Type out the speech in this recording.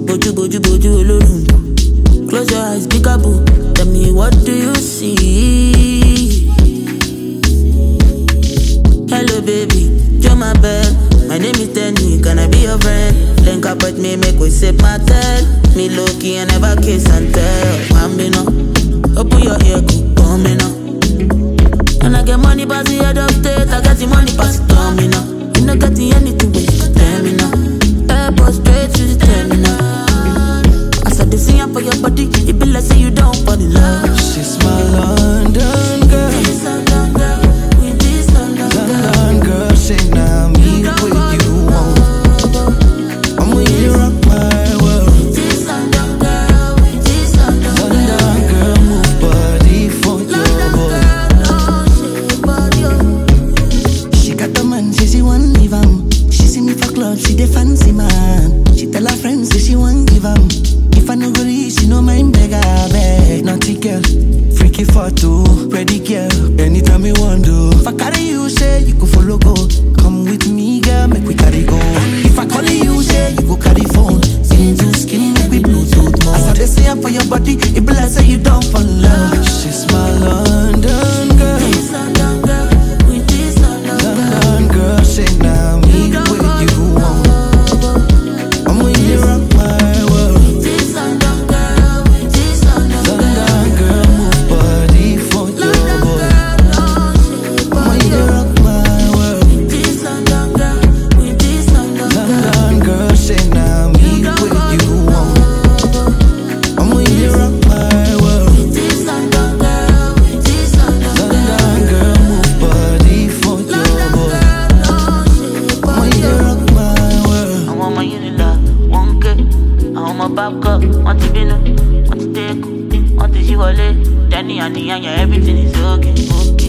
Boju, boju, boju, olorun. Close your eyes, peekaboo. Tell me, what do you see? Hello, baby, you're my bed. My name is Danny, can I be your friend? Link up with me, make we sip my tail. Me low-key, I never kiss and tell. Bambino, open your ear, come me now. And I get money past the head of state, I got the money past the domino. You not getting anything but you tell me now. Airport straight to the terminal. As I see you for your body, it be like say you don't fall in love. She's my London girl. This London girl, with this London girl. London girl, say now me what you want. I'm with you, rock my world. With this London girl, with this London girl. London girl, move body for your boy. She got the man, she want leave him. She see me for club, she the fancy man. She tell her friends that she want give him. If I no go reach, she no mind beg her beg. Naughty girl, freaky for two, ready girl. Anytime you want to. If I carry you, say you go follow go. Come with me, girl, make we carry go. If I call you, say you go carry phone. Skin to skin, make we Bluetooth mode. As I say I'm for your body, it be like say you don't fall in love. She's my London girl. This London girl, with this London girl. London girl, say now me what you want. I'm with you, rock my world. This London girl, with this London girl. London girl, move body for your boy. I'm with you, rock my world. This London girl, with this London girl. London girl, say now me what you want. I'm with you, rock my world. This London girl, with this London girl. London girl, move body for your boy. I'm with you, rock my world. I want my unila, one K. I want my back up, want to be no, want to take, want to see what Danny and the everything is okay, okay.